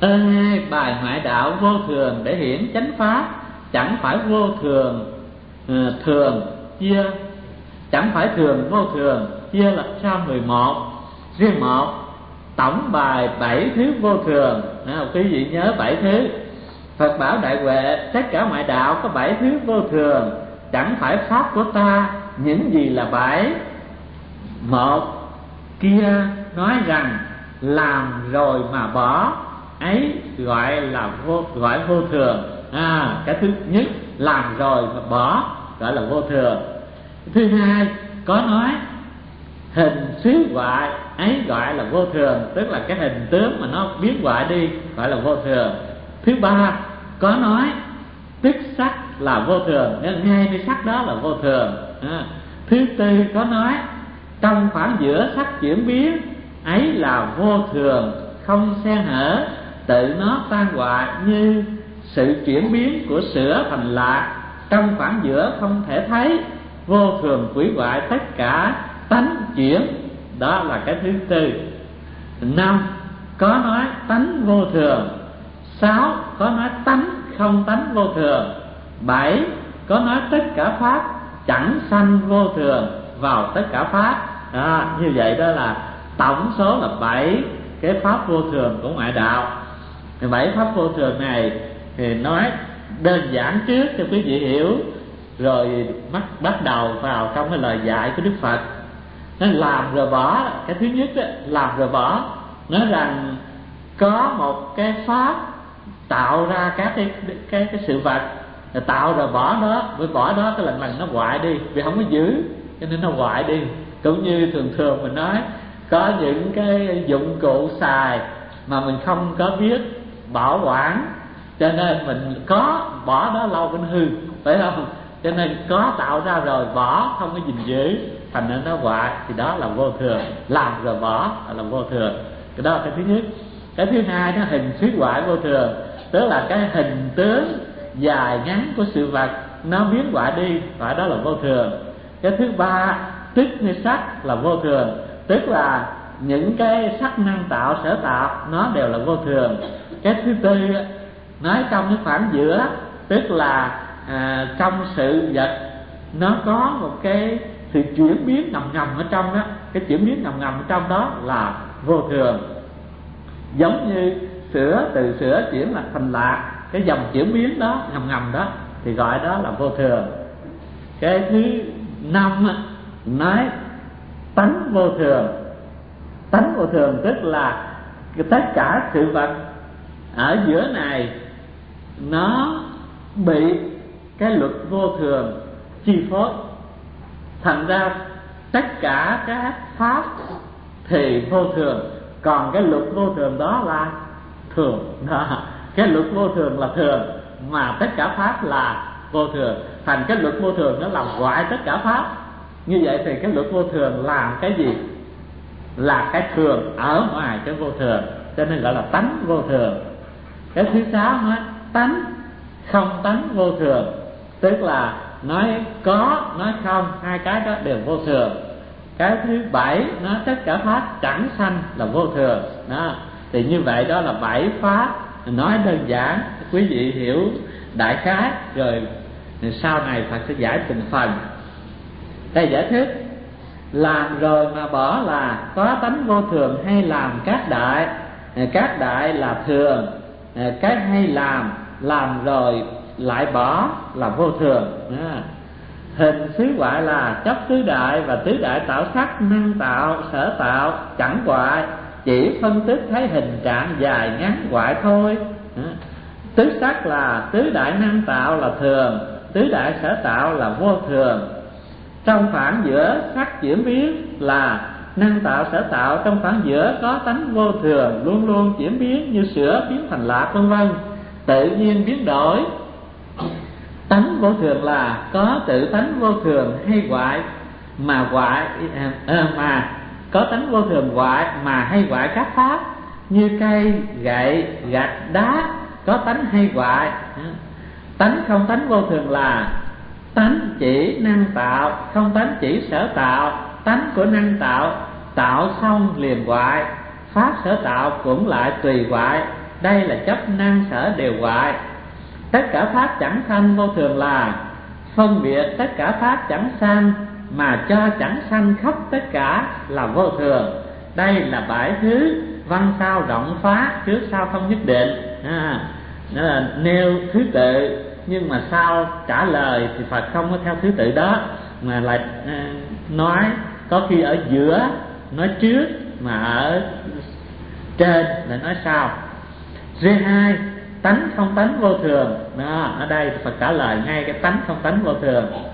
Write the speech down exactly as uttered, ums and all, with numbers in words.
Ơ nghe bài ngoại đạo vô thường để hiển chánh pháp, chẳng phải vô thường uh, thường chia, chẳng phải thường vô thường chia là sao mười một, riêng một tổng bài bảy thứ vô thường. À, quý vị nhớ bảy thứ. Phật bảo Đại Huệ tất cả ngoại đạo có bảy thứ vô thường, chẳng phải pháp của ta. Những gì là bảy? Một, kia nói rằng làm rồi mà bỏ, ấy gọi là vô, gọi vô thường. À, cái thứ nhất làm rồi mà bỏ gọi là vô thường. Thứ hai, có nói hình xứ hoại, ấy gọi là vô thường, tức là cái hình tướng mà nó biến hoại đi gọi là vô thường. Thứ ba, có nói tức sắc là vô thường, nên ngay cái sắc đó là vô thường. À, thứ tư, có nói trong khoảng giữa sắc chuyển biến, ấy là vô thường, không xen hở, tự nó tan hoại như sự chuyển biến của sữa thành lạc. Trong khoảng giữa không thể thấy, vô thường quỷ hoại tất cả tánh chuyển. Đó là cái thứ tư. Năm, có nói tánh vô thường. Sáu, có nói tánh không tánh vô thường. Bảy, có nói tất cả pháp chẳng sanh vô thường vào tất cả pháp. À, như vậy đó là tổng số là bảy cái pháp vô thường của ngoại đạo. Bảy pháp vô thường này thì nói đơn giản trước cho quý vị hiểu, rồi bắt bắt đầu vào trong cái lời dạy của Đức Phật. Nó làm rồi bỏ. Cái thứ nhất đó, làm rồi bỏ, nói rằng có một cái pháp tạo ra các cái cái cái sự vật, tạo rồi bỏ đó, với bỏ đó cái lần lần nó hoại đi vì không có giữ, cho nên nó hoại đi. Cũng như thường thường mình nói có những cái dụng cụ xài mà mình không có biết bảo quản, cho nên mình có bỏ đó lâu cũng hư, phải không? Cho nên có tạo ra rồi bỏ không có gìn giữ, thành nên nó hoại, thì đó là vô thường. Làm rồi bỏ là vô thường. Cái đó là cái thứ nhất. Cái thứ hai, nó hình xứ hoại vô thường, tức là cái hình tướng dài ngắn của sự vật nó biến hoại đi, phải đó là vô thường. Cái thứ ba, tức như sắc là vô thường, tức là những cái sắc năng tạo sở tạo nó đều là vô thường. Cái thứ tư, nói trong cái khoảng giữa, tức là à, trong sự vật nó có một cái sự chuyển biến ngầm ngầm ở trong đó, cái chuyển biến ngầm ngầm ở trong đó là vô thường. Giống như sữa, từ sữa chuyển là thành lạc, cái dòng chuyển biến đó ngầm ngầm đó thì gọi đó là vô thường. Cái thứ năm nói tánh vô thường. Tánh vô thường tức là tất cả sự vật ở giữa này nó bị cái luật vô thường chi phối, thành ra tất cả các pháp thì vô thường, còn cái luật vô thường đó là thường đó. Cái luật vô thường là thường, mà tất cả pháp là vô thường, thành cái luật vô thường nó làm hoại tất cả pháp. Như vậy thì cái luật vô thường làm cái gì? Là cái thường ở ngoài cái vô thường, cho nên gọi là tánh vô thường. Cái thứ sáu nói tánh không tánh vô thường, tức là nói có nói không, hai cái đó đều vô thường. Cái thứ bảy nói tất cả pháp chẳng sanh là vô thường đó. Thì như vậy đó là bảy pháp, nói đơn giản quý vị hiểu đại khái, rồi sau này Phật sẽ giải từng phần. Đây giải thích làm rồi mà bỏ là có tánh vô thường hay làm các đại. Các đại là thường, cái hay làm, làm rồi lại bỏ là vô thường. Hình xứ hoại là chấp tứ đại, và tứ đại tạo sắc, năng tạo, sở tạo, chẳng hoại, chỉ phân tích thấy hình trạng dài ngắn hoại thôi. Tứ sắc là tứ đại năng tạo là thường, tứ đại sở tạo là vô thường. Trong khoảng giữa sắc chuyển biến là năng tạo sở tạo, trong khoảng giữa có tánh vô thường, luôn luôn chuyển biến như sữa biến thành lạc vân vân, tự nhiên biến đổi. Tánh vô thường là có tự tánh vô thường hay hoại mà hoại à, mà có tánh vô thường hoại mà hay hoại các pháp, như cây, gậy, gạch, đá có tánh hay hoại. Tánh không tánh vô thường là tánh chỉ năng tạo, không tánh chỉ sở tạo. Tánh của năng tạo tạo xong liền hoại, pháp sở tạo cũng lại tùy hoại. đây là chấp nan sở đều hoại. Tất cả pháp chẳng sanh vô thường là phân biệt tất cả pháp chẳng sanh, mà cho chẳng sanh khắp tất cả là vô thường. Đây là bảy thứ văn sao rộng phá, trước sau không nhất định. à, Đó là nêu thứ tự, nhưng mà sau trả lời thì Phật không có theo thứ tự đó, mà lại à, nói có khi ở giữa nói trước, mà ở trên là nói sau. G hai, tánh không tánh vô thường. Đó, ở đây Phật trả lời ngay cái tánh không tánh vô thường.